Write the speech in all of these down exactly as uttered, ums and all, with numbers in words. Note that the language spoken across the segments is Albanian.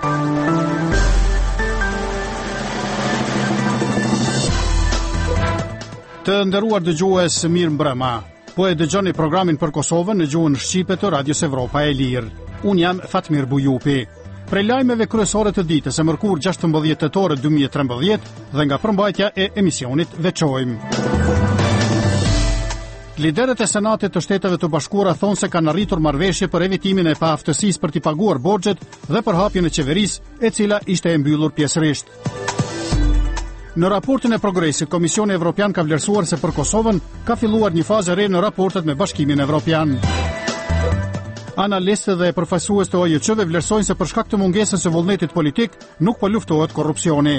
Të nderuar dëgjues, mirë mbrëma. Po e dëgjoni programin për Kosovën në gjuhën shqipe të Radios Evropa e Lirë. Unë jam Fatmir Bujupi. Prej lajmeve kryesore të ditës e mërkur gjashtëmbëdhjetë tetor dy mijë e trembëdhjetë dhe nga përmbajtja e emisionit veçojmë. Liderët e Senatit të Shteteve të Bashkuara thonë se kanë arritur marrëveshje për evitimin e paaftësisë për t'i paguar borxhet dhe për hapjen e qeverisë, e cila ishte e mbyllur pjesërisht. Në raportin e progresit, Komisioni Evropian ka vlerësuar se për Kosovën ka filluar një fazë re në raportet me Bashkimin Evropian. Analistë dhe përfaqësues të O J C-ve vlerësojnë se për shkak të mungesës së vullnetit politik nuk po luftohet korrupsioni.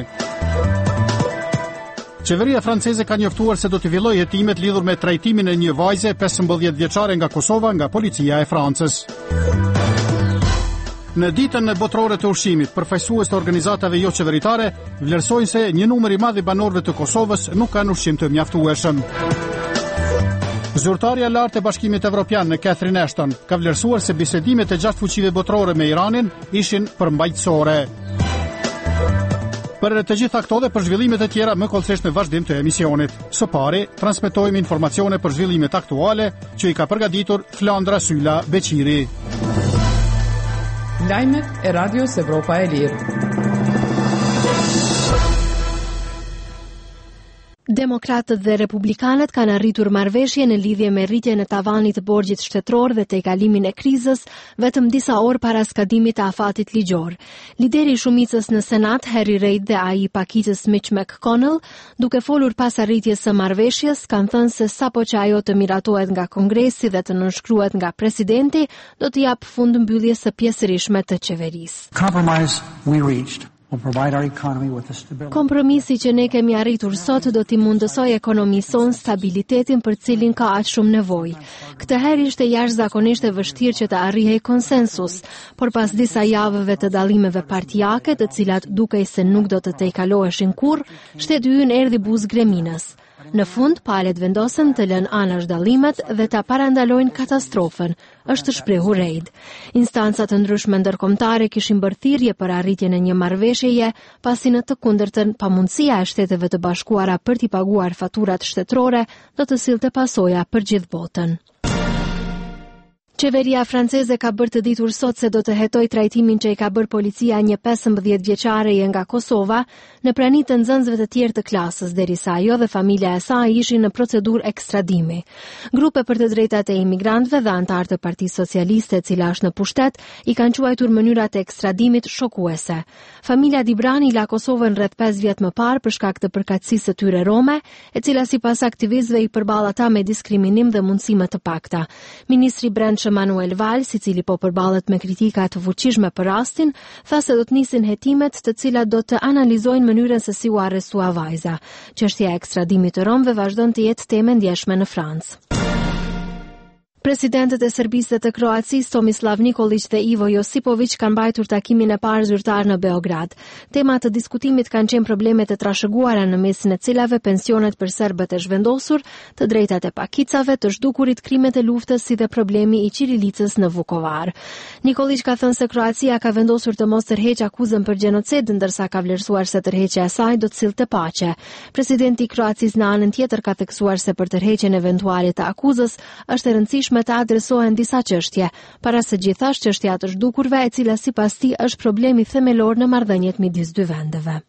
Qeveria franceze ka njoftuar se do të fillojë hetimet lidhur me trajtimin e një vajze pesëmbëdhjetë vjeçare nga Kosova nga policia e Francës. Në ditën e botërore të ushqimit, përfaqësues të organizatave jo qeveritare vlerësojnë se një numër i madh i banorëve të Kosovës nuk kanë ushqim të mjaftueshëm. Zyrtarja e lartë e Bashkimit Evropian, në Catherine Ashton, ka vlerësuar se bisedimet e gjashtë fuqive botërore me Iranin ishin përmbajtësore. Për të gjitha këto dhe për zhvillimet e tjera më kollësisht në vazhdim të emisionit. Së pari, transmetojmë informacione për zhvillimet aktuale që i ka përgatitur Flandra Sylla Beqiri. Lajmet e Radios Evropa e Lirë. Demokratët dhe republikanët kanë arritur marrëveshje në lidhje me rritjen e tavanit të borxhit shtetëror dhe tejkalimin e krizës vetëm disa orë para skadimit të afatit ligjor. Lideri i shumicës në Senat, Harry Reid, dhe ai i pakicës Mitch McConnell, duke folur pas arritjes së marrëveshjes, kanë thënë se sapo që ajo të miratohet nga Kongresi dhe të nënshkruhet nga presidenti, do të jap fund mbylljes së pjesërishtme të qeverisë. Compromise we reached. Kompromisi që ne kemi arritur sot do t'i mundësoj ekonomisë sonë stabilitetin për cilin ka aq shumë nevojë. Këtë herë ishte jashtëzakonisht e vështirë që të arrihej konsensus, por pas disa javëve të dallimeve partijake, të cilat dukej se nuk do të tejkaloheshin kurrë, shteti ynë erdhi buzë greminës. Në fund, palët vendosen të lënë anash dallimet dhe ta parandalojnë katastrofën, është shprehur Reid. Instancat të ndryshme ndërkombëtare kishin bërë thirrje për arritjen e një marrëveshjeje, pasi në të kundërtën pamundësia e Shteteve të Bashkuara për t'i paguar faturat shtetërore do të sillte pasoja për gjithë botën. Qeveria franceze ka bërë të ditur sot se do të hetoj trajtimin që i ka bërë policia një pesëmbëdhjetë vjeçareje nga Kosova në prani të nxënësve të tjerë të klasës, derisa ajo dhe familja e saj ishin në procedurë ekstradimi. Grupe për të drejtat e imigrantëve dhe antar të Partisë Socialiste, e cila është në pushtet, i kanë quajtur mënyrat e ekstradimit shokuese. Familja Dibrani la Kosovën rreth pesë vjet më parë për shkak të përkatësisë së tyre rome, e cila sipas aktivistëve i përball ata me diskriminim dhe mundësime të pakta. Ministri Brendshëm Manuel Valls, i cili po përballet me kritika të fuqishme për rastin, tha se do të nisin hetimet të cilat do të analizojnë mënyrën se si u arrestua vajza. Çështja e ekstradimit të romëve vazhdon të jetë temë ndjeshme në Francë. Presidentët e Serbisë dhe të Kroacisë, Tomislav Nikolić dhe Ivo Josipović, kanë mbajtur takimin e parë zyrtar në Beograd. Tema të diskutimit kanë qenë problemet e trashëguara në mesin e cilave pensionet për serbët e zhvendosur, të drejtat e pakicave, të zhdukurit, krimet e luftës si dhe problemi i Qirilicës në Vukovar. Nikolić ka thënë se Kroacia ka vendosur të mos tërheqë akuzën për gjenocid, ndërsa ka vlerësuar se tërheqja e saj do të sillte paqe. Presidenti i Kroacisë në anën tjetër ka theksuar se për tërheqjen eventuale të akuzës është e rëndësishme me të adresohen disa çështje, para së gjithash çështja të zhdukurve, e cila sipas tij është problemi themelor në marrëdhëniet midis dy vendeve.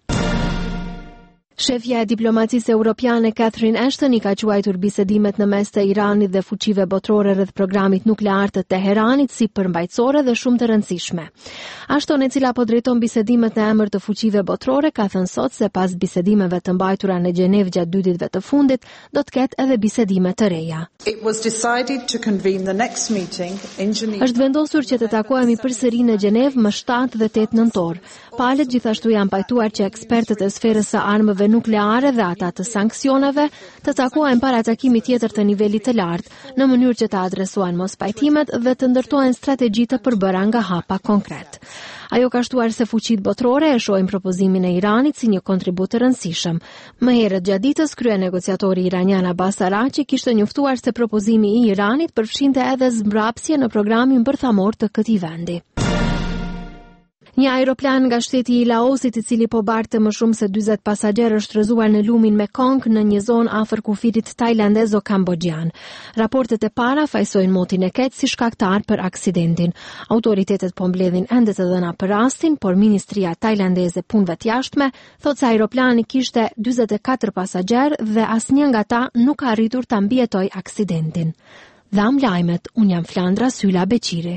Shefja e diplomacisë europiane Catherine Ashton i ka quajtur bisedimet në mes të Iranit dhe fuqive botërore rreth programit nuklear të Teheranit si përmbajtësore dhe shumë të rëndësishme. Ashton, e cila po drejton bisedimet në emër të fuqive botërore, ka thënë sot se pas bisedimeve të mbajtura në Gjenevë gjatë dy ditëve të fundit, do të ketë edhe bisedime të reja. Është vendosur që të takohemi përsëri në Gjenevë më shtatë dhe tetë nëntor. Palët gjithashtu janë pajtuar që ekspertët e sferës së armëve nukleare dhe ata të sanksioneve të takohen para takimit tjetër të nivelit të lartë, në mënyrë që të adresohen mos pajtimet dhe të ndërtohen strategji të përbëra nga hapa konkret. Ajo ka shtuar se fuqitë botërore e shohin propozimin e Iranit si një kontribut të rëndësishëm. Më herët gjatë ditës, krye negociatori iranian Abbas Araghchi kishte njoftuar se propozimi i Iranit përfshinte edhe zmbrapsje në programin bërthamor të këtij vendi. Një aeroplan nga shteti i Laosit, i cili po barte më shumë se dyzet pasagerë, është rrëzuar në lumin Mekong në një zonë afër kufirit tajlandez-kambodjan. Raportet e para fajsojnë motin e keq si shkaktar për aksidentin. Autoritetet po mbledhin ende të dhëna për rastin, por Ministria Tajlandeze e Punëve të Jashtme thotë se aeroplani kishte dyzet e katër pasagerë dhe asnjë nga ta nuk ka arritur ta mbijetojë aksidentin. Dham lajmet, unë jam Flandra Sylla Beqiri.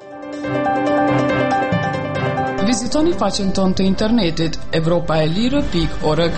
Vizitoni faqen tonë të internetit evropa e lirë pikë org.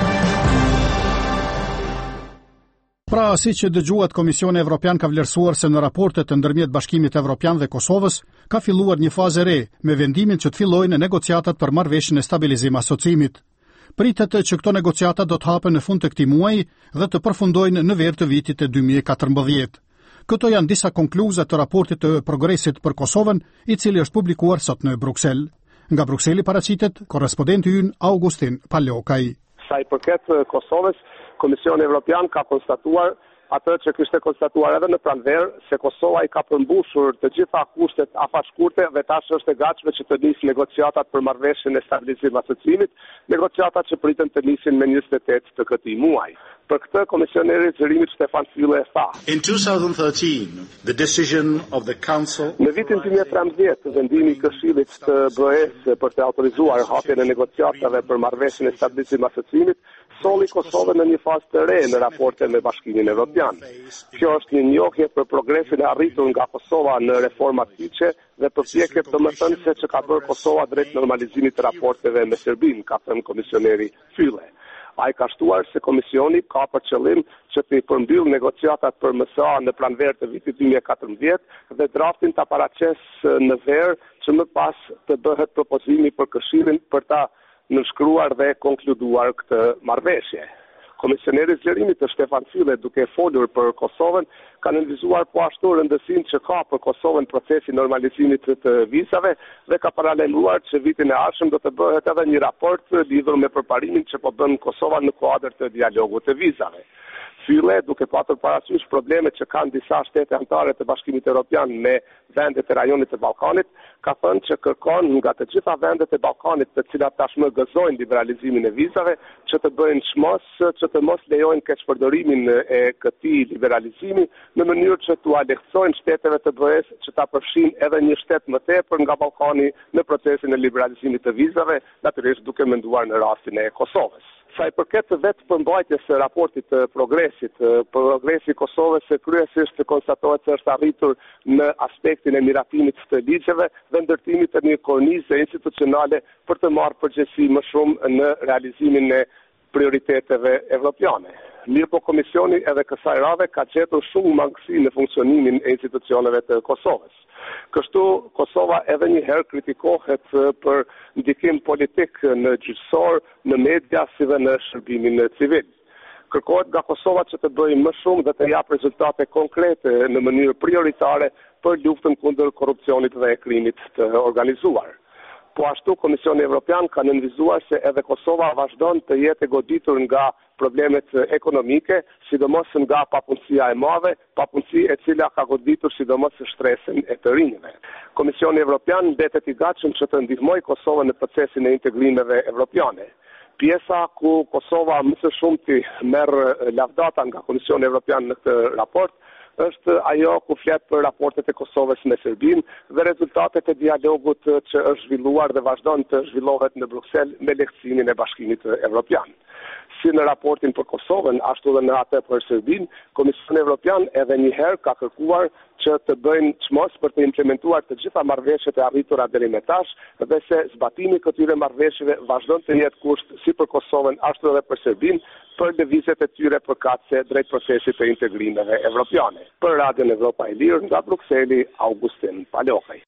Pra, si që dëgjuat, Komisioni Evropian ka vlerësuar se në raportet të ndërmjet Bashkimit Evropian dhe Kosovës ka filluar një fazë re me vendimin që të fillojnë negociatat për marrëveshjen e stabilizim asocimit. Pritet që këto negociata do të hapen në fund të këtij muaji dhe të përfundojnë në verë të vitit e dy mijë e katërmbëdhjetë. Këto janë disa konkluzat të raportit të progresit për Kosovën, i cili është publikuar sot në Bruksel. Nga Brukseli paraqitet korrespondenti ynë Augustin Palokaj. Sa i përket Kosovës, Komisioni Evropian ka konstatuar atë që kishte konstatuar edhe në pranverë, se Kosova i ka përmbushur të gjitha kushtet afashkurte dhe tash është e gatshme që të nisë negociatat për marrëveshjen e stabilizim asocimit, negociatat që priten të nisin me njëzet e tetë të këtij muaji. Për këtë, komisioneri i zërimit Stefan Füle tha: In twenty thirteen, the decision of the Council Në vitin dy mijë e trembëdhjetë, vendimi i Këshillit të B E-s për të autorizuar hapjen e negociatave për marrëveshjen e stabilizim asocimit solli Kosovën në një fazë të re në raporte me Bashkimin Evropian. Kjo është një njohje për progresin e arritur nga Kosova në reformat fiqe dhe përpjekje domethënëse që ka bërë Kosova drejt normalizimit të raporteve me Serbinë, ka thënë komisioneri Füle. Ai ka shtuar se komisioni ka për qëllim që të përmbyll negociatat për M S A në pranverë të vitit dy mijë e katërmbëdhjetë dhe draftin ta paraqesë në verë që më pas të bëhet propozimi për Këshillin për ta nënshkruar dhe konkluduar këtë marrëveshje. Komisioneri i zgjerimit Stefan Füle, duke folur për Kosovën, ka nënvizuar po ashtu rëndësinë që ka për Kosovën procesi normalizimit të vizave dhe ka paralajmëruar që vitin e ardhshëm do të bëhet edhe një raport lidhur me përparimin që po bën Kosova në kuadër të dialogut të vizave. Füle, duke patur parasysh problemet që kanë disa shtete anëtare të Bashkimit Evropian me vendet e rajonit të Ballkanit, ka thënë që kërkon nga të gjitha vendet e Ballkanit, të cilat tashmë gëzojnë liberalizimin e vizave, që të bëjnë çmos, që të mos lejojnë keqpërdorimin e këtij liberalizimi në mënyrë që t'u lehtësojnë shteteve të B E-s që ta përfshin edhe një shtet më tepër nga Ballkani në procesin e liberalizimit të vizave, natyrisht duke menduar në rastin e Kosovës. Sa i përket vetë përmbajtjes së raportit të progresit, progresi i Kosovës kryesisht konstatohet se është arritur në aspektin e miratimit të ligjeve dhe ndërtimit të një kornize institucionale për të marrë përgjegjësi më shumë në realizimin e prioriteteve evropiane. Mirë po komisioni edhe kësaj radhe ka gjetur shumë mangësi në funksionimin e institucioneve të Kosovës. Kështu, Kosova edhe një herë kritikohet për ndikim politik në gjyqësor, në media, si dhe në shërbimin civil. Kërkohet nga Kosova që të bëjë më shumë dhe të jap rezultate konkrete në mënyrë prioritare për luftën kundër korrupsionit dhe e krimit të organizuar. Po ashtu, Komisioni Evropian ka nënvizuar se edhe Kosova vazhdon të jetë e goditur nga problemet ekonomike, sidomos nga papunësia e madhe, papunësi e cila ka goditur sidomos shtresën e të rinjve. Komisioni Evropian mbetet i gatshëm që të ndihmojë Kosovën në procesin e integrimeve evropiane. Pjesa ku Kosova më së shumti merr lavdata nga Komisioni Evropian në këtë raport është ajo ku flet për raportet e Kosovës me Serbinë dhe rezultatet e dialogut që është zhvilluar dhe vazhdon të zhvillohet në Bruksel me lehtësimin e Bashkimit Evropian. Si në raportin për Kosovën, ashtu dhe në atë për Serbinë, Komisioni Evropian edhe një herë ka kërkuar që të bëjnë çmos për të implementuar të gjitha marrëveshjet e arritura deri më tash dhe se zbatimi këtyre marrëveshjeve vazhdon të jetë kusht si për Kosovën ashtu edhe për Serbinë për lëvizjet e tyre përkatëse drejt procesit të integrimeve evropiane. Për Radion Evropa e Lirë nga Brukseli, Augustin Palokaj.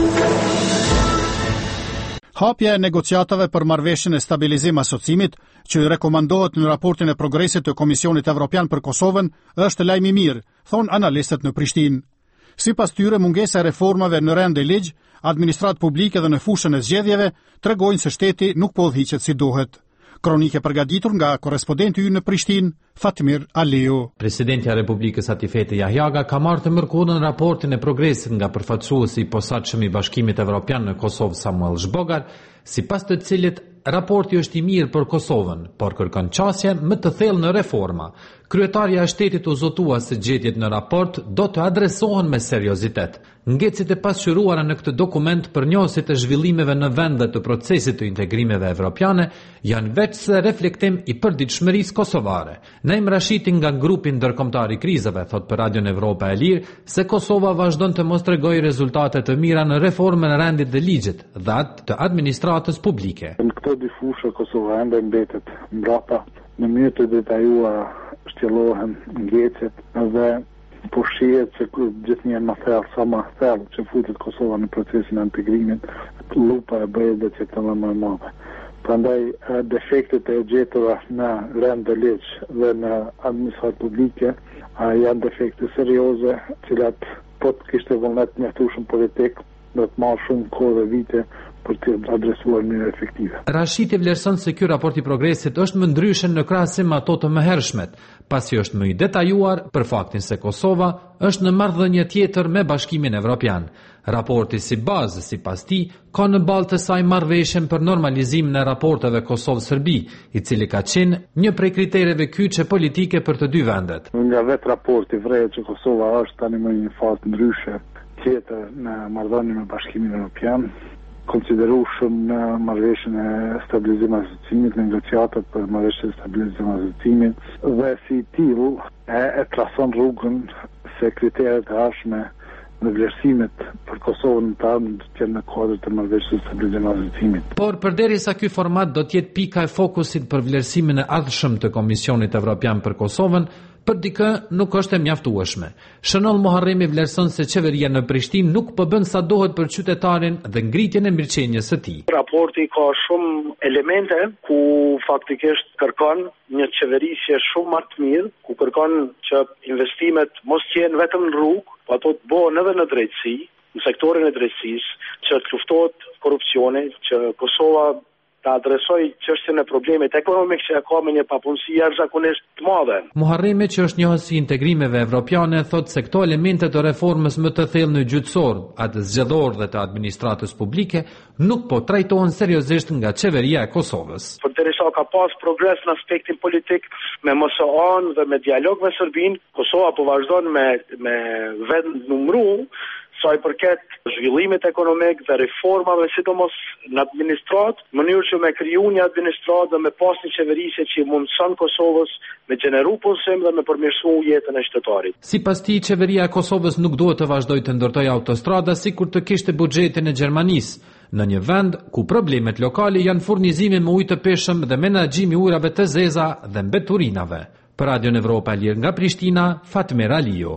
Hapja e negociatave për marrëveshjen e stabilizim asocimit, që rekomandohet në raportin e progresit të Komisionit Evropian për Kosovën, është lajm i mirë, thon analistët në Prishtinë. Sipas tyre, mungesa e reformave në rend e ligj, administratë publike dhe në fushën e zgjedhjeve tregojnë se shteti nuk po udhëhiqet si duhet. Kronike përgatitur nga korrespondenti ynë në Prishtinë, Fatmir Aleu. Presidenti i Republikës Atifete Jahjaga ka marrë të mërkurën raportin e progresit nga përfaqësuesi i posaçëm i Bashkimit Evropian në Kosovë Samuel Zhbogar, sipas të cilit raporti është i mirë për Kosovën, por kërkon qasje më të thellë në reforma. Kryetarja e shtetit u zotua se gjetjet në raport do të adresohen me seriozitet. Ngecit e pasqyruara në këtë dokument për njësit e zhvillimeve në vend dhe të procesit të integrimeve evropiane janë veç se reflektim i përditshmërisë kosovare. Naim Rashiti nga grupi ndërkombëtar i krizave thot për Radion Evropa e Lirë se Kosova vazhdon të mos tregojë rezultate të mira në reformën e rendit dhe ligjit dhe atë të administratës publike. Në këto dy fushë Kosova ende mbetet mbrapa në mënyrë të detajuara shtjellohen ngecet dhe po shihet se gjithnjë më thellë sa më thellë që futet Kosova në procesin e integrimit, lupa e bëhet që të më më madhe. Prandaj defektet e gjetura në rend dhe ligj dhe në administratë publike janë defekte serioze, cilat po të kishte vullnet mjaftueshëm politik, do të marrë shumë kohë dhe vite për të adresuar në efektive. Rashiti vlerëson se ky raport i progresit është më ndryshe në krahasim me ato të mëhershmet, pasi është më i detajuar për faktin se Kosova është në marrëdhënie tjetër me Bashkimin Evropian. Raporti si bazë, sipas tij, ka në balë të saj marrëveshjen për normalizimin e raporteve Kosovë-Serbi, i cili ka qenë një prej kritereve kyçe politike për të dy vendet. Nga vetë raporti vret që Kosova është tani në një fazë ndryshe tjetër në marrëdhënie me Bashkimin Evropian, konsiderueshëm në marrëveshjen e stabilizimit të asociimit, negociatat për marrëveshjen e stabilizimit të asociimit dhe si tillë e, e trason rrugën se kriteret e arshme në vlerësimet për Kosovën të ardhmen të jenë në kuadër të marrëveshjes së stabilizimit të asociimit. Por përderisa ky format do të jetë pika e fokusit për vlerësimin e ardhshëm të Komisionit Evropian për Kosovën, për dikë nuk është e mjaftueshme. Shënoll Muharremi vlerëson se qeveria në Prishtinë nuk po bën sa duhet për qytetarin dhe ngritjen e mirëqenies së tij. Raporti ka shumë elemente ku faktikisht kërkon një qeverisje shumë më të mirë, ku kërkon që investimet mos të jenë vetëm në rrugë, po ato të bëhen edhe në drejtësi, në sektorin e drejtësisë, që të luftohet korrupsioni, që Kosova të adresoj çështjen e problemit ekonomik që ka me një papunësi jashtëzakonisht të madhe. Muharremi, që është njohës i integrimeve evropiane, thotë se këto elemente të reformës më të thellë në gjyqësor, atë zgjedhor dhe të administratës publike, nuk po trajtohen seriozisht nga qeveria e Kosovës. Përderisa ka pas progres në aspektin politik me M S A-n dhe me dialog me Serbinë, Kosova po vazhdon me me vend numëru sa i përket zhvillimit ekonomik dhe reformave, sidomos në administratë, në mënyrë që me kriju një administratë dhe me pas një qeverisje që i mundson Kosovës me gjeneru punësim dhe me përmirësu jetën e shtetarit. Sipas tij, qeveria e Kosovës nuk duhet të vazhdojë të ndërtojë autostrada sikur të kishte buxhetin e Gjermanisë, në një vend ku problemet lokale janë furnizimi me ujë të peshëm dhe menaxhimi i ujrave të zeza dhe mbeturinave. Për Radion Evropa e Lirë nga Prishtina, Fatmir Aleu.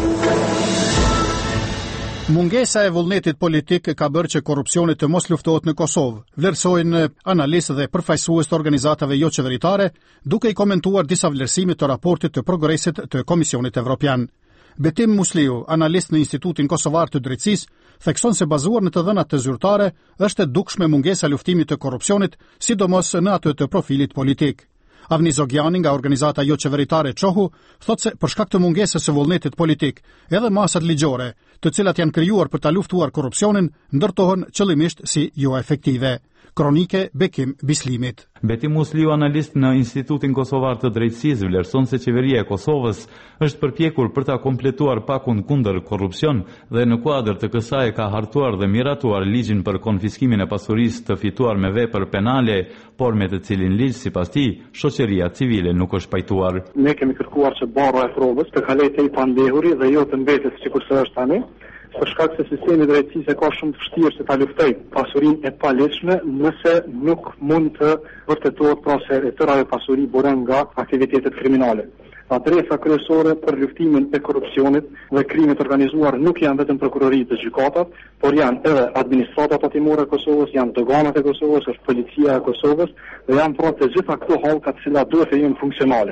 Mungesa e vullnetit politik ka bërë që korrupsioni të mos luftohet në Kosovë, vlerësojnë analistë dhe përfaqësues të organizatave jo qeveritare, duke i komentuar disa vlerësime të raportit të progresit të Komisionit Evropian. Betim Musliu, analist në Institutin Kosovar të Drejtësisë, thekson se bazuar në të dhënat të zyrtare, është e dukshme mungesa luftimit të korrupsionit, sidomos në atë të profilit politik. Avni Zogjani nga organizata jo qeveritare Çohu thot se për shkak të mungesës së vullnetit politik, edhe masat ligjore, të cilat janë krijuar për ta luftuar korrupsionin, ndërtohen qëllimisht si jo efektive. Kronike Bekim Bislimit. Betim Musliu, analist në Institutin Kosovar të Drejtësisë, vlerëson se qeveria e Kosovës është përpjekur për ta kompletuar pakun kundër korrupsion dhe në kuadër të kësaj ka hartuar dhe miratuar ligjin për konfiskimin e pasurisë të fituar me vepër penale, por me të cilin ligj sipas tij shoqëria civile nuk është pajtuar. Ne kemi kërkuar që barra e provës të kalojë te i pandehuri dhe jo të mbetet sikur se është tani, për shkak se sistemi i drejtësisë ka shumë të vështirë se ta luftojë pasurinë e palegjshme nëse nuk mund të vërtetohet pra se e tëra e pasuri buren nga aktivitetet kriminale. Adresa kryesore për luftimin e korrupsionit dhe krimit organizuar nuk janë vetëm prokuroritë dhe gjykatat, por janë edhe administratat tatimore e Kosovës, janë doganat e Kosovës, është policia e Kosovës dhe janë pra të gjitha këto hallka të cilat duhet të jenë funksionale.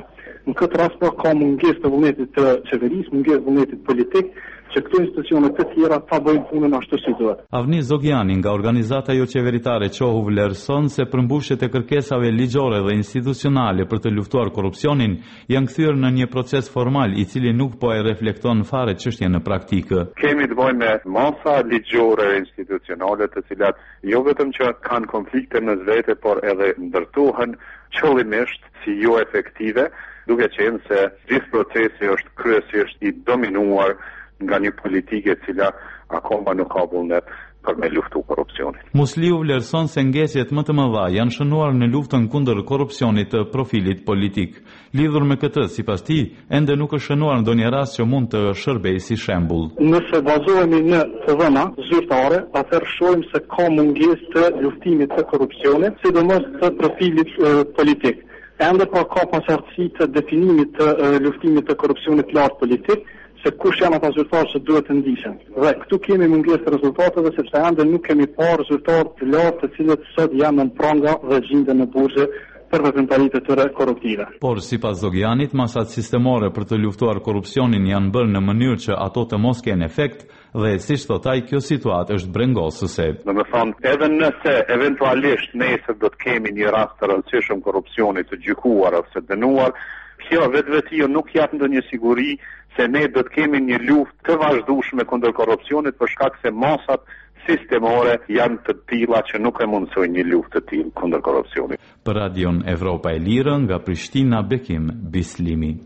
Në këtë rast pra ka mungesë të vullnetit të qeverisë, mungesë të vullnetit politik, që këto institucione të tjera ta bëjnë punën ashtu si duhet. Avni Zogjani nga organizata jo qeveritare Qohu vlerëson se përmbushjet e kërkesave ligjore dhe institucionale për të luftuar korrupsionin janë kthyer në një proces formal i cili nuk po e reflekton fare çështjen në praktikë. Kemi të bëjmë me masa ligjore institucionale të cilat jo vetëm që kanë konflikte në vete, por edhe ndërtohen qëllimisht si jo efektive, duke qenë se gjithë procesi është kryesisht i dominuar nga një politike e cila akoma nuk ka vullnet për me luftu korrupsionin. Musliu vlerëson se ngecjet më të mëdha janë shënuar në luftën kundër korrupsionit të profilit politik. Lidhur me këtë, sipas tij, ende nuk është shënuar ndonjë rast që mund të shërbejë si shembull. Nëse bazohemi në të dhëna zyrtare, atëherë shohim se ka mungesë të luftimit të korrupsionit, sidomos të profilit e, politik. Ende pa ka pasardhësi të definimit të e, luftimit të korrupsionit lart politik, se kush janë ata zyrtarë që duhet të ndiqen. Dhe këtu kemi mungesë të rezultateve sepse ende nuk kemi parë zyrtarë të lartë të cilët sot janë në pranga dhe gjenden në burgje për veprimtaritë të tyre korruptive. Por sipas Zogjanit, masat sistemore për të luftuar korrupsionin janë bërë në mënyrë që ato të mos kenë efekt dhe siç thot ai, kjo situatë është brengosëse. Do të thonë, edhe nëse eventualisht nesër do të kemi një rast të rëndësishëm korrupsioni të gjykuar ose dënuar, kjo vetvetiu nuk jap ndonjë siguri se ne do të kemi një luftë të vazhdueshme kundër korrupsionit për shkak se masat sistemore janë të tilla që nuk e mundsojnë një luftë të tillë kundër korrupsionit. Për Radion Evropa e Lirë nga Prishtina, Bekim Bislimi.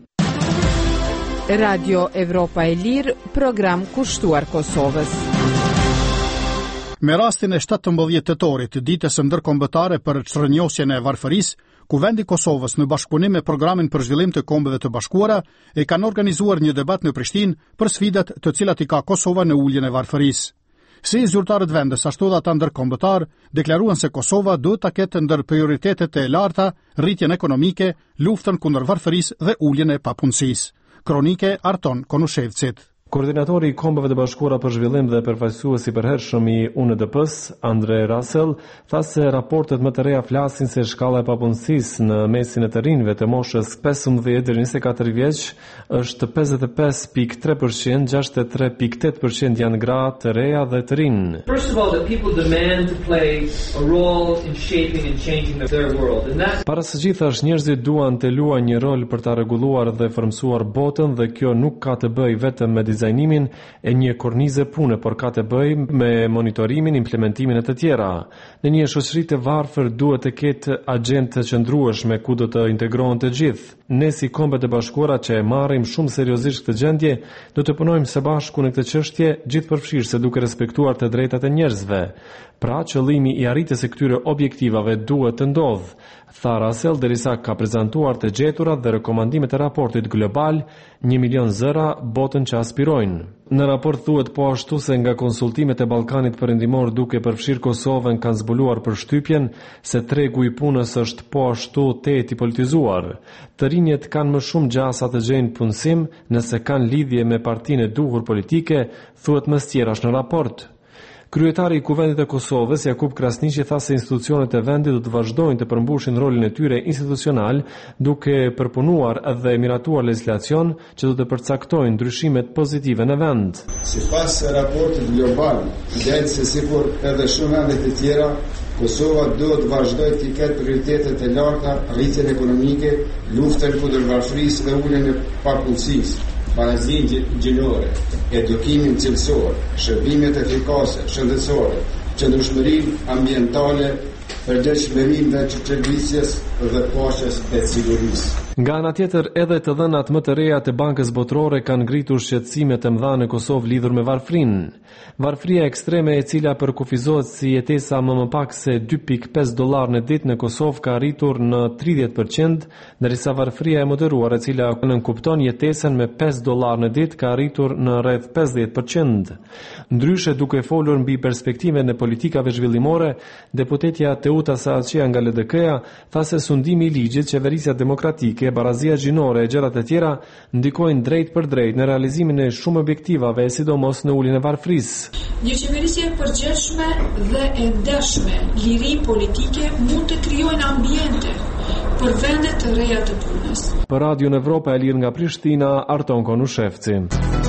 Radio Evropa e Lirë, program kushtuar Kosovës. Me rastin e shtatëmbëdhjetë tetorit, ditës së ndërkombëtare për çrënjosjen e varfërisë, Kuvendi i Kosovës në bashkëpunim me Programin për Zhvillim të Kombeve të Bashkuara e kanë organizuar një debat në Prishtinë për sfidat të cilat i ka Kosova në uljen e varfërisë. Si zyrtarët vendës ashtu dhe ata ndërkombëtar deklaruan se Kosova duhet ta ketë ndër prioritetet e larta rritjen ekonomike, luftën kundër varfërisë dhe uljen e papunësisë. Kronike Arton Konushevcit. Koordinatori i Kombeve të Bashkuara për Zhvillim dhe përfaqësuesi i përhershëm i U N D P-s, Andre Russell, tha se raportet më të reja flasin se shkalla e papunësisë në mesin e të rinjve të moshës pesëmbëdhjetë deri në njëzet e katër vjeç është pesëdhjetë e pesë pikë tre përqind, gjashtëdhjetë e tre pikë tetë përqind janë gra të reja dhe të rinj. First of all, the people demand to play a role in shaping and changing their world. And that Para së gjithash, njerëzit duan të luajnë një rol për ta rregulluar dhe formsuar botën dhe kjo nuk ka të bëjë vetëm me dizajnimin e një kornize pune, por ka të bëjë me monitorimin, implementimin e të tjera. Në një shoqëri të varfër duhet të ketë agjendë të qëndrueshme ku do të integrohen të gjithë. Ne si Kombet e Bashkuara që e marrim shumë seriozisht këtë gjendje, do të punojmë së bashku në këtë çështje gjithëpërfshirëse duke respektuar të drejtat e njerëzve. Pra, qëllimi i arritjes së këtyre objektivave duhet të ndodhë, tha Russell, derisa ka prezantuar të gjeturat dhe rekomandimet e raportit global një milion zëra botën që aspirojnë. Në raport thuhet po ashtu se nga konsultimet e Ballkanit Perëndimor duke përfshirë Kosovën kanë zbuluar për shtypjen se tregu i punës është po ashtu tetë i politizuar. Të rinjet kanë më shumë gjasa të gjejnë punësim nëse kanë lidhje me partinë e duhur politike, thuhet më së tjerash në raport. Kryetari i Kuvendit të Kosovës, Jakub Krasniqi, tha se institucionet e vendit do të vazhdojnë të përmbushin rolin e tyre institucional, duke përpunuar dhe miratuar legjislacion që do të përcaktojnë ndryshimet pozitive në vend. Sipas raportit global, del se sikur edhe shumë vende të tjera, Kosova duhet të vazhdojë të ketë prioritetet e larta, rritjen ekonomike, luftën kundër varfërisë dhe uljen e papunësisë, barazinë gjinore, edukimin cilësor, shërbimet efikase, shëndetësore, qëndrueshmërinë ambientale, përgjegjësinë dhe çelësisjes dhe paqes e sigurisë. Nga ana tjetër, edhe të dhënat më të reja të Bankës Botërore kanë ngritur shqetësime të mëdha në Kosovë lidhur me varfrinë. Varfria ekstreme, e cila përkufizohet si jetesa më më pak se dy pikë pesë dollar në ditë në Kosovë, ka arritur në tridhjetë përqind, ndërsa varfria e moderuar, e cila nënkupton jetesën me pesë dollar në ditë, ka arritur në rreth pesëdhjetë përqind. Ndryshe, duke folur mbi perspektivet në politikave zhvillimore, deputetja Teuta Saaqia nga L D K-ja tha se sundimi i ligjit, qeverisja demokratike, barazia gjinore e gjërat e tjera ndikojnë drejt për drejt në realizimin e shumë objektivave, sidomos në uljen e varfrisë. Një qeverisje e përgjithshme dhe e ndeshme, liri politike mund të krijojnë ambiente për vende të reja të punës. Për Radion Evropa e Lirë nga Prishtina, Arton Konushevci.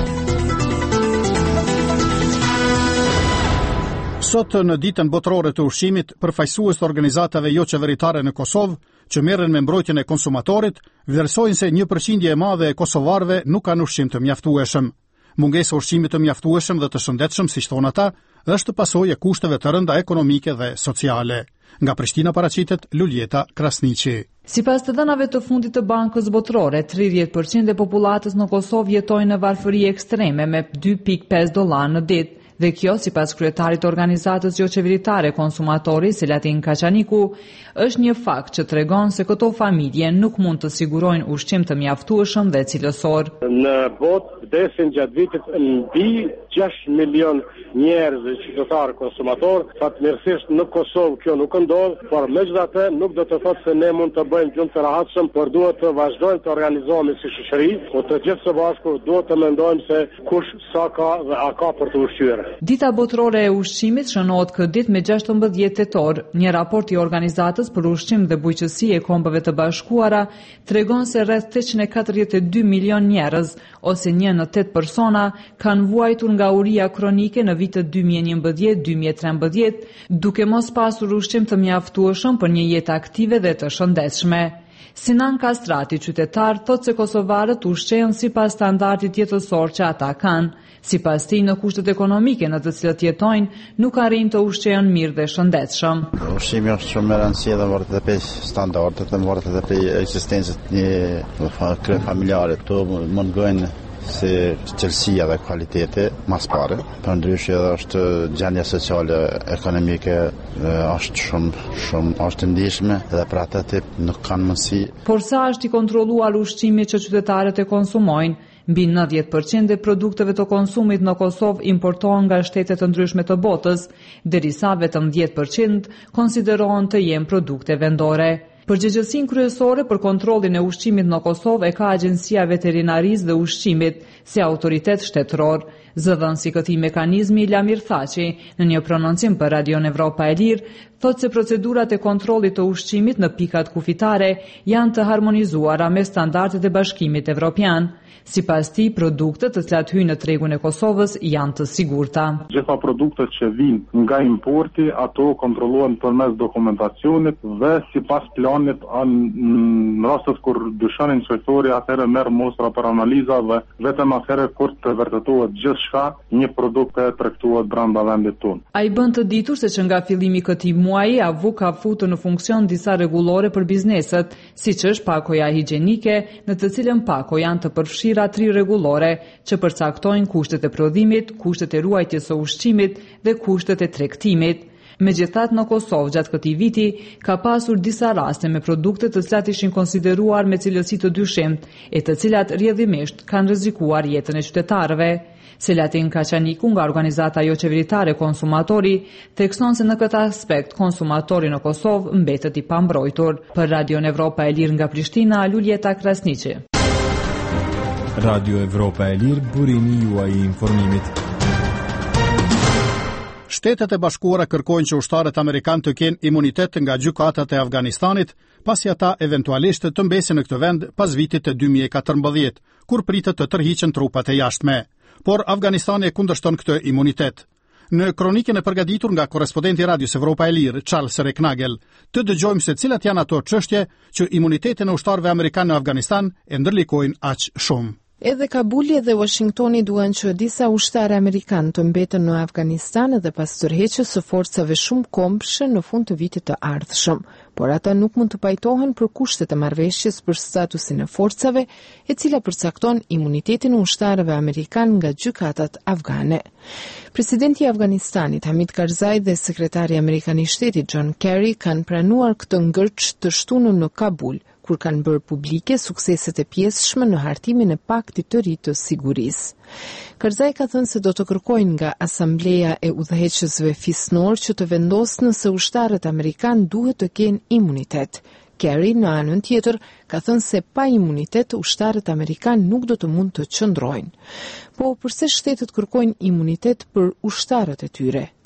Sot në ditën botërore të ushqimit, përfaqësues të organizatave jo qeveritare në Kosovë, që merren me mbrojtjen e konsumatorit, vlerësojnë se një përqindje e madhe e kosovarëve nuk kanë ushqim të mjaftueshëm. Mungesa e ushqimit të mjaftueshëm dhe të shëndetshëm, siç thonë ata, është pasojë e kushteve të rënda ekonomike dhe sociale. Nga Prishtina paraqitet Luljeta Krasniqi. Sipas të dhënave të fundit të Bankës Botërore, tridhjetë përqind e popullatës në Kosovë jetojnë në varfëri ekstreme me dy pikë pesë dollar në ditë. Dhe kjo, sipas kryetarit të organizatës jo qeveritare konsumatori, Selatin Kaçaniku, është një fakt që tregon se këto familje nuk mund të sigurojnë ushqim të mjaftueshëm dhe cilësor. Në botë vdesin gjatë vitit mbi gjashtë milion njerëz qytetarë konsumator. Fatmirësisht në Kosovë kjo nuk ndodh, por megjithatë nuk do të thotë se ne mund të bëjmë gjë të rahatshëm, por duhet të vazhdojmë të organizohemi si shoqëri, por të gjithë së bashku duhet të mendojmë se kush sa ka dhe a ka për të ushqyer. Dita botërore e ushqimit shënohet këtë ditë me gjashtëmbëdhjetë tetor. Një raport i Organizatës për Ushqim dhe Bujqësi e Kombeve të Bashkuara tregon se rreth tetëqind e katërdhjetë e dy milion njerëz, ose një në tetë persona, kanë vuajtur nga uria kronike në vitet dy mijë e njëmbëdhjetë deri dy mijë e trembëdhjetë, duke mos pasur ushqim të mjaftueshëm për një jetë aktive dhe të shëndetshme. Sinan Kastrati, qytetar, thotë se kosovarët ushqehen sipas standardit jetësor që ata kanë. Sipas tij, në kushtet ekonomike në të cilat jetojnë, nuk arrin të ushqehen mirë dhe shëndetshëm. Ushqimi është shumë e rëndësishme dhe varet edhe prej standardit dhe varet edhe prej ekzistencës një krye familjare. Këto mungojnë si cilësia dhe kualiteti mas pare. Përndryshe edhe është gjendja sociale, ekonomike është shumë shumë është ndihshme dhe për atë tip nuk kanë mundësi. Por sa është i kontrolluar ushqimi që qytetarët e konsumojnë? Mbi nëntëdhjetë përqind e produkteve të konsumit në Kosovë importohen nga shtete të ndryshme të botës, derisa vetëm dhjetë përqind konsiderohen të jenë produkte vendore. Përgjegjësinë kryesore për kontrollin e ushqimit në Kosovë e ka Agjencia Veterinarisë dhe Ushqimit si autoritet shtetëror. Zëdhënësi i këtij mekanizmi, Lamir Thaçi, në një prononcim për Radion Evropa e Lirë, thotë se procedurat e kontrollit të ushqimit në pikat kufitare janë të harmonizuara me standardet e Bashkimit Evropian. Sipas tij, produktet të cilat hyjnë në tregun e Kosovës janë të sigurta. Gjitha produktet që vijnë nga importi, ato kontrollohen përmes dokumentacionit dhe sipas planit, në rastet kur dyshonin inspektori, atëherë merr mostra për analiza dhe vetëm atëherë kur të vërtetohet gjithçka, një produkt e tregtohet brenda vendit tonë. Ai bën të ditur se që nga fillimi i këtij muaji avu ka futur në funksion disa rregullore për bizneset, siç është pakoja higjienike, në të cilën pako janë të përfshira tri rregullore që përcaktojnë kushtet e prodhimit, kushtet e ruajtjes së ushqimit dhe kushtet e tregtimit. Megjithatë, në Kosovë gjatë këtij viti ka pasur disa raste me produkte të cilat ishin konsideruar me cilësi të dyshimt, e të cilat rrjedhimisht kanë rrezikuar jetën e qytetarëve. Selatin Kaçaniku nga organizata jo qeveritare Konsumatori thekson se në këtë aspekt konsumatori në Kosovë mbetet i pambrojtur. Për Radion Evropa e Lirë nga Prishtina, Luljeta Krasniqi. Radio Evropa e Lirë, burimi juaj i informimit. Shtetet e Bashkuara kërkojnë që ushtarët amerikanë të kenë imunitet nga gjykatat e Afganistanit, pasi ata eventualisht të mbesin në këtë vend pas vitit të dy mijë e katërmbëdhjetë, kur pritet të tërhiqen trupat e jashtme. Por Afganistani e kundërshton këtë imunitet. Në kronikën e përgatitur nga korrespondenti i Radios Evropa e Lirë, Charles Reknagel, të dëgjojmë se cilat janë ato çështje që imunitetin e ushtarëve amerikanë në Afganistan e ndërlikojnë aq shumë. Edhe Kabuli dhe Washingtoni duan që disa ushtarë amerikanë të mbeten në Afganistan edhe pas tërheqjes së forcave shumë kombëshe në fund të vitit të ardhshëm, por ata nuk mund të pajtohen për kushtet e marrëveshjes për statusin e forcave, e cila përcakton imunitetin e ushtarëve amerikanë nga gjykatat afgane. Presidenti i Afganistanit Hamid Karzai dhe sekretari amerikan i shtetit John Kerry kanë pranuar këtë ngërç të shtunën në Kabul, kur kanë bërë publike sukseset e pjesëshme në hartimin e paktit të ri të sigurisë. Karzai ka thënë se do të kërkojnë nga Asambleja e Udhëheqësve Fisnor që të vendosë nëse ushtarët amerikan duhet të kenë imunitet. Kerry, në anën tjetër, ka thënë se pa imunitet ushtarët amerikan nuk do të mund të qëndrojnë. Po, përse shtetet kërkojnë imunitet për ushtarët e tyre?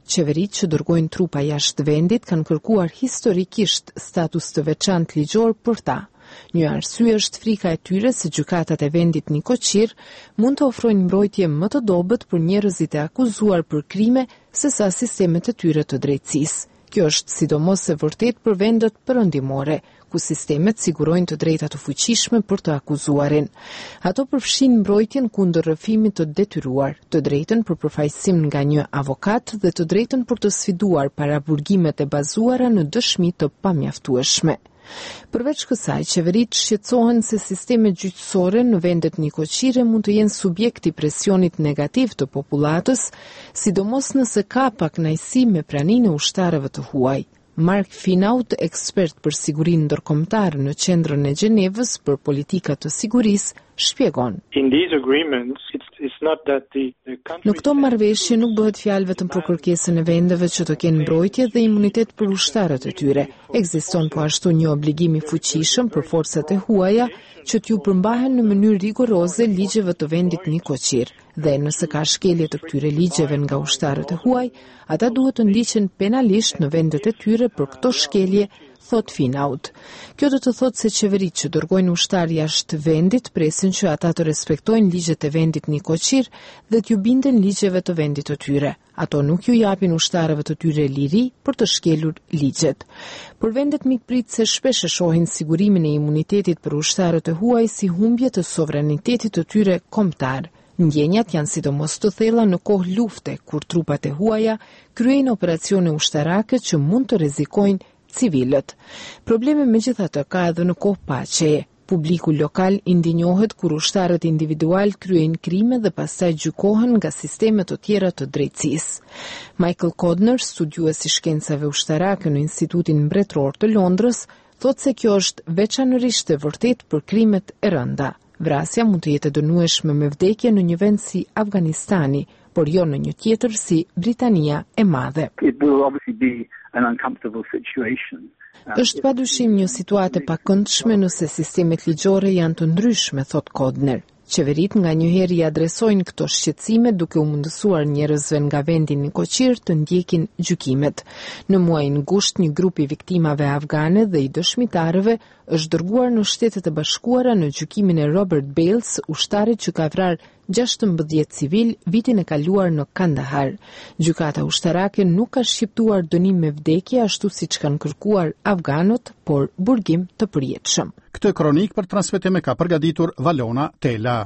Qeveritë që dërgojnë trupa jashtë vendit kanë kërkuar historikisht status të veçantë ligjor për ta. Një arsye është frika e tyre se gjykatat e vendit Nikoqir mund të ofrojnë mbrojtje më të dobët për njerëzit e akuzuar për krime se sa sistemet e tyre të drejtësisë. Kjo është sidomos e vërtet për vendet perëndimore, ku sistemet sigurojnë të drejta të fuqishme për të akuzuarin. Ato përfshin mbrojtjen kundër rrëfimit të detyruar, të drejtën për përfaqësim nga një avokat dhe të drejtën për të sfiduar paraburgimet e bazuara në dëshmi të pamjaftueshme. Përveç kësaj, qeveritë shqetësohen se sistemet gjyqësore në vendet Nikoqire mund të jenë subjekti presionit negativ të popullatës, sidomos nëse ka pak kënaqësi me praninë e ushtarëve të huaj. Mark Finaut, ekspert për sigurinë ndërkombëtare në qendrën e Gjenevës për politika të sigurisë, shpjegon. In these agreements, it's, it's not that the, the country... Në këto marrëveshje nuk bëhet fjalë vetëm për kërkesën e vendeve që të kenë mbrojtje dhe imunitet për ushtarët e tyre. Ekziston po ashtu një obligim i fuqishëm për forcat e huaja që t'ju përmbahen në mënyrë rigoroze ligjeve të vendit Nikoqir, dhe nëse ka shkelje të këtyre ligjeve nga ushtarët e huaj, ata duhet të ndiqen penalisht në vendet e tyre për këto shkelje, thot Finaut. Kjo do të thotë se qeveritë që dërgojnë ushtar jashtë vendit presin që ata të respektojnë ligjet e vendit Nikoqir dhe t'ju binden ligjeve të vendit të tyre. Ato nuk ju japin ushtarëve të tyre liri për të shkelur ligjet. Por vendet mikpritëse shpesh e shohin sigurimin e imunitetit për ushtarët e huaj si humbje të sovranitetit të tyre kombëtar. Ndjenjat janë sidomos të thella në kohë lufte, kur trupat e huaja kryejnë operacione ushtarake që mund të rrezikojnë civilët. Probleme megjithatë ka edhe në kohë paqeje. Publiku lokal indinjohet kur ushtarët individual kryejnë krime dhe pastaj gjykohen nga sistemet të tjera të drejtësisë. Michael Kodner, studiues i shkencave ushtarake në Institutin Mbretëror të Londrës, thotë se kjo është veçanërisht e vërtet për krimet e rënda. Vrasja mund të jetë dënueshme me vdekje në një vend si Afganistani, por jo në një tjetër si Britania e Madhe. It will obviously be an uncomfortable situation. Është padyshim një situatë e pakëndshme nëse sistemet ligjore janë të ndryshme, thot Kodner. Qeveritë nga njëherë i adresojnë këto shqetësime duke u mundësuar njerëzve nga vendi Nikoqir të ndjekin gjykimet. Në muajin gusht, një grup i viktimave afgane dhe i dëshmitarëve është dërguar në Shtetet e Bashkuara në gjykimin e Robert Bales, ushtarit që ka vrarë gjashtëmbëdhjetë civil vitin e kaluar në Kandahar. Gjykata ushtarake nuk ka shqiptuar dënim me vdekje ashtu siç kanë kërkuar afganët, por burgim të përjetshëm. Këtë kronik për transmetim e ka përgatitur Valona Tela.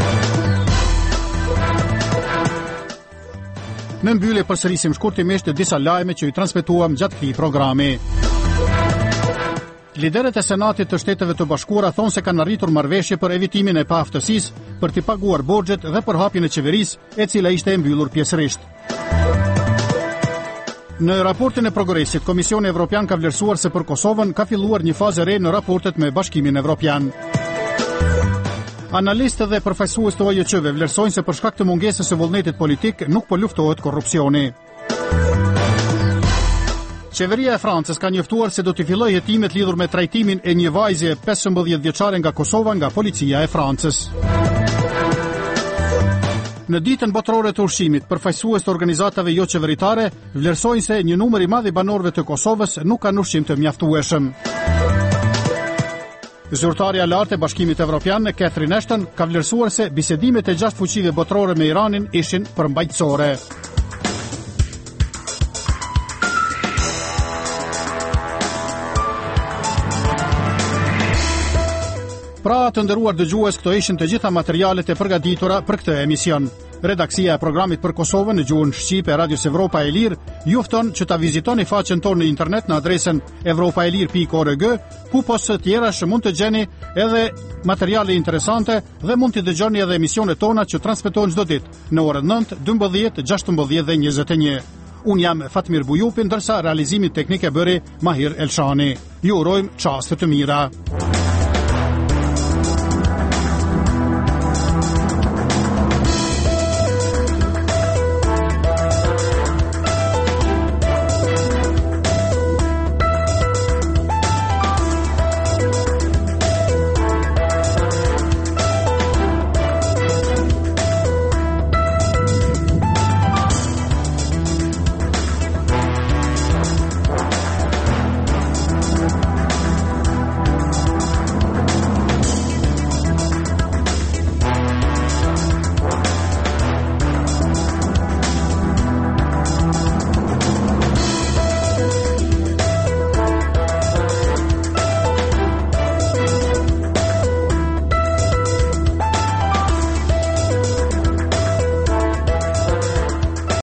Në mbyllje përsërisim shkurtimisht disa lajme që i transmetuam gjatë këtij programi. Liderët e Senatit të Shteteve të Bashkuara thonë se kanë arritur marrëveshje për evitimin e paaftësisë, për t'i paguar borxhet dhe për hapjen e qeverisë, e cila ishte e mbyllur pjesërisht. Në raportin e progresit, Komisioni Evropian ka vlerësuar se për Kosovën ka filluar një fazë re në raportet me Bashkimin Evropian. Analistë dhe përfaqësues të O J Q-ve vlerësojnë se për shkak të mungesës së vullnetit politik nuk po luftohet korrupsioni. Qeveria e Francës ka njoftuar se do të fillojë hetimet lidhur me trajtimin e një vajze pesëmbëdhjetë vjeçare nga Kosova nga policia e Francës. Në ditën botërore të ushqimit, përfaqësues të organizatave jo qeveritare vlerësojnë se një numër i madh i banorëve të Kosovës nuk kanë ushqim të mjaftueshëm. Zyrtarja e lartë e Bashkimit Evropian, Catherine Ashton, ka vlerësuar se bisedimet e gjashtë fuqive botërore me Iranin ishin përmbajtësore. Pra të nderuar dëgjues, këto ishin të gjitha materialet e përgatitura për këtë emision. Redaksia e programit për Kosovën në gjuhën shqipe e Radios Evropa e Lirë ju fton që ta vizitoni faqen tonë në internet në adresën evropaelir pikë org, ku pas së tjera që mund të gjeni edhe materiale interesante dhe mund të dëgjoni edhe emisionet tona që transmetohen çdo ditë në orën nëntë, dymbëdhjetë, gjashtëmbëdhjetë dhe njëzet e një. Unë jam Fatmir Bujupi, ndërsa realizimin teknik e bëri Mahir Elshani. Ju urojmë çaste të mira.